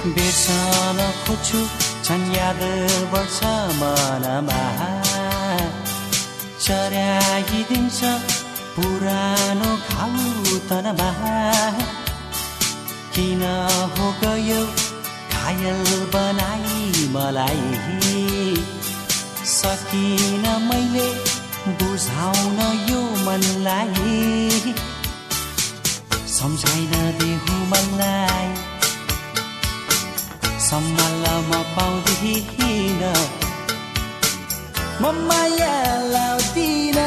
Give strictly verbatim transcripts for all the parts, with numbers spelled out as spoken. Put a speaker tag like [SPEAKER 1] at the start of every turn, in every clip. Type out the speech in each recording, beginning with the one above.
[SPEAKER 1] बिर्सन खोज्छु छन् याद बढ्छ मनमा चर्याइदिन्छ पुरानो घाउ तनमा किन हो गयो घायल बनाई मलाई सकिन मैले बुझाउन यो मनलाई सम्झाइन देहु मनलाई सम्हाल म पाउँदिन म माया लाउँदिन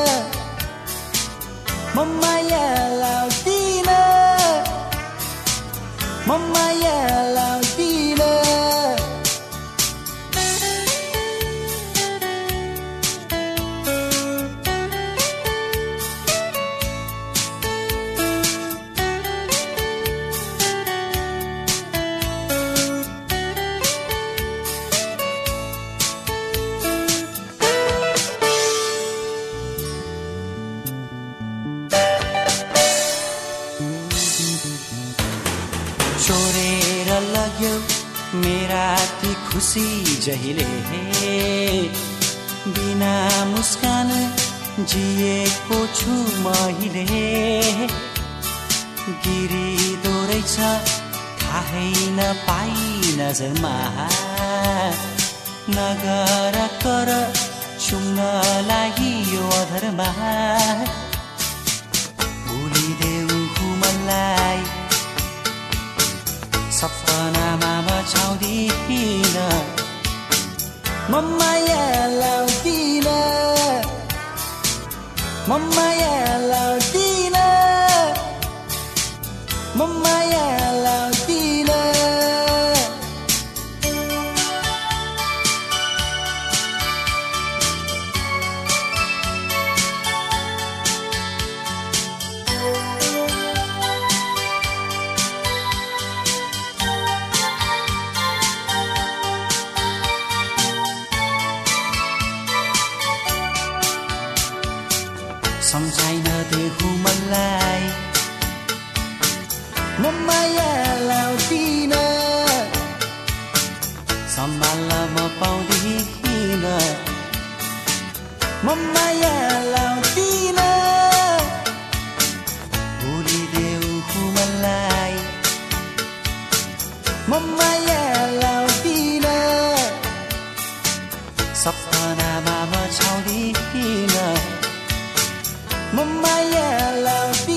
[SPEAKER 1] म माया लाउँदिन म माया लाउँदिन चोरेर लग्यो मेरा ती खुसी जहिले बिना मुस्कान जिएको छु मैले गिरिदो रहेछ थाहै नपाई नजरमा नगर कर चुम्नलाई यो अधरमा भुलिदेऊ मलाई सपनामा मचाउँदिन म माया लाउँदिन म माया लाउँदिन म माया लाउँदिन सम्झाइन देहु मनलाई म माया लाउँदिन सम्हाल म पाउँदिन म माया लाउँदिन भुलिदेऊ मनलाई म माया लाउँदिन सपनामा मचाउँदिन म माया लाउँदिन